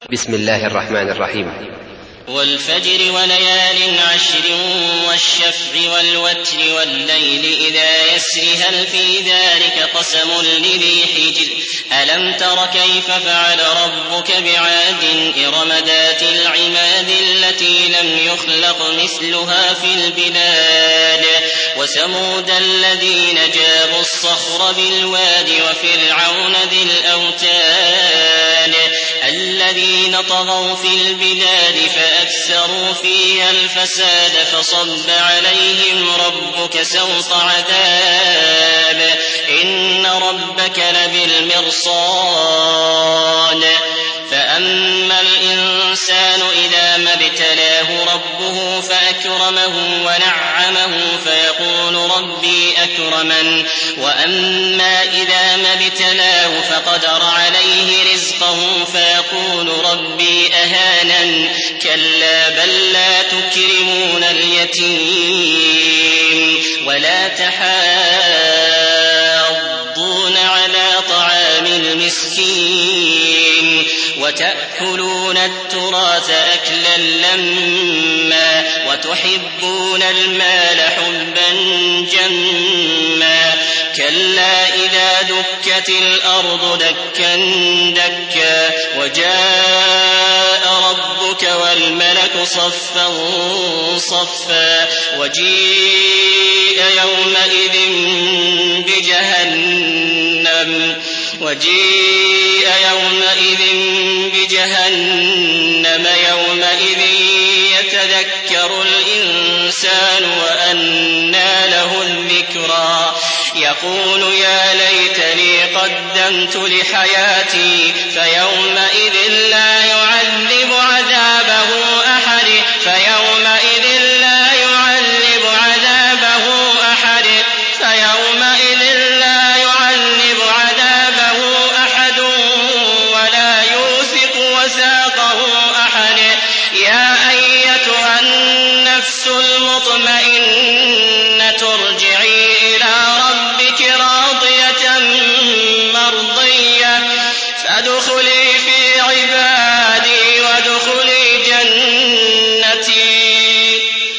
بسم الله الرحمن الرحيم. والفجر وليال عشر والشفع والوتر والليل إذا يسر هل في ذلك قسم لذي حجر ألم تر كيف فعل ربك بعاد إرم ذات العماد التي لم يخلق مثلها في البلاد وثمود الذين جابوا الصخر بالواد وفرعون ذي الأوتاد الذين طغوا في البلاد فأكثروا فيها الفساد فصب عليهم ربك سوط عذاب إن ربك لبالمرصاد فأما الإنسان إذا ما ابتلاه ربه فأكرمه ونعمه فيقول ربي أكرمن وأما إذا ما ابتلاه فقدر عليه رزقه فيقول ربي أهانن كلا بل لا تكرمون اليتيم ولا تحاضون على طعام المسكين وتأكلون التراث أكلا لما وتحبون المال حبا جما كلا إذا دكت الأرض دكا دكا وجاء ربك والملك صفا صفا وجيء يومئذ بجهنم يومئذ يتذكر الإنسان وأنى له الذكرى يقول يا ليتني قدمت لحياتي فيومئذ لا